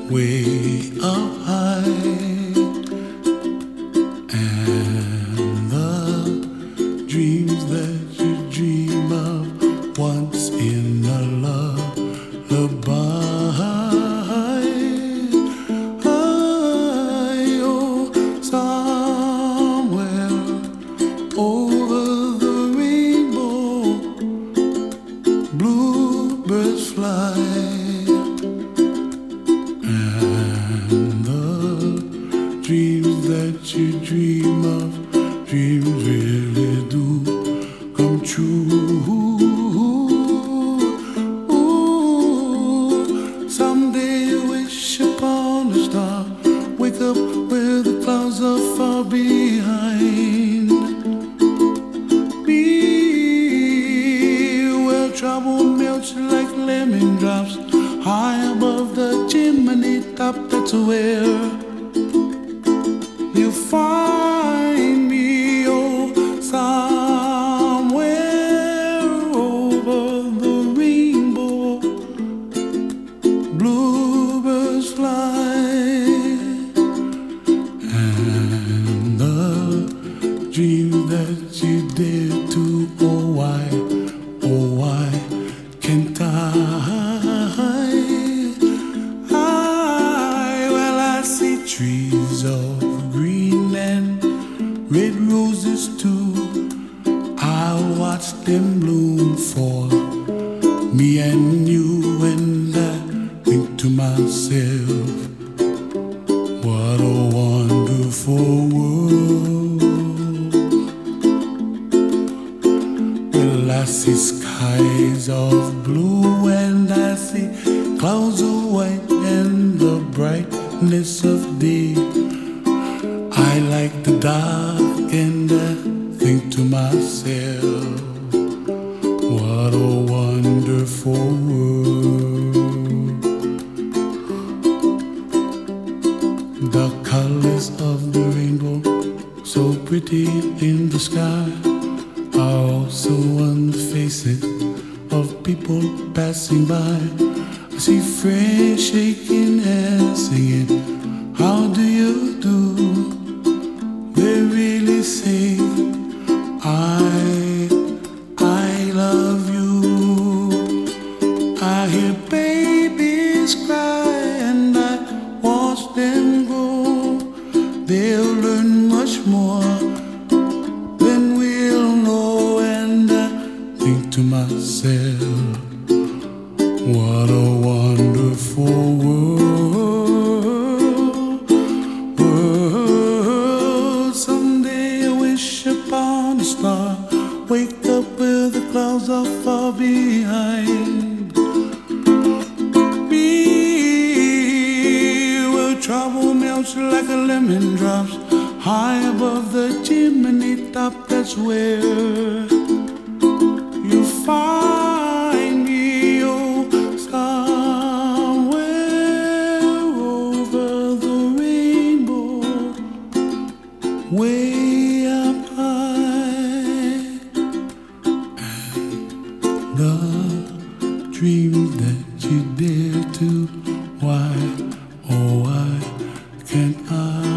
way up high, and the dreams that you dream of once in a lullaby. Oh, somewhere over the rainbow, bluebirds fly. Dreams that you dream of, dreams really do come true. Ooh, someday you wish upon a star, wake up where the clouds are far behind. Be where trouble melts like lemon drops, high above the chimney top. That's where you find me, oh, somewhere over the rainbow, bluebirds fly, and the dream that you dare to, oh, why can't I? Well, I see trees of green and red roses too. I watch them bloom for me and you, and I think to myself, what a wonderful world. Well, I see skies of blue and I see clouds of white and the brightness of day. I like the dark and I think to myself, what a wonderful world. The colors of the rainbow, so pretty in the sky, are also on the faces of people passing by. I see friends shaking hands singing, how do you do? They really say, I love you. I hear babies cry and I watch them grow. They'll learn much more than we'll know, and I think to myself, what a wonderful world. Someday I wish upon a star, wake up where the clouds are far behind. Be where trouble melts like a lemon drops, high above the chimney top. That's where you find me, oh, somewhere over the rainbow, way up high, and the dreams that you dare to, why, oh, why can't I?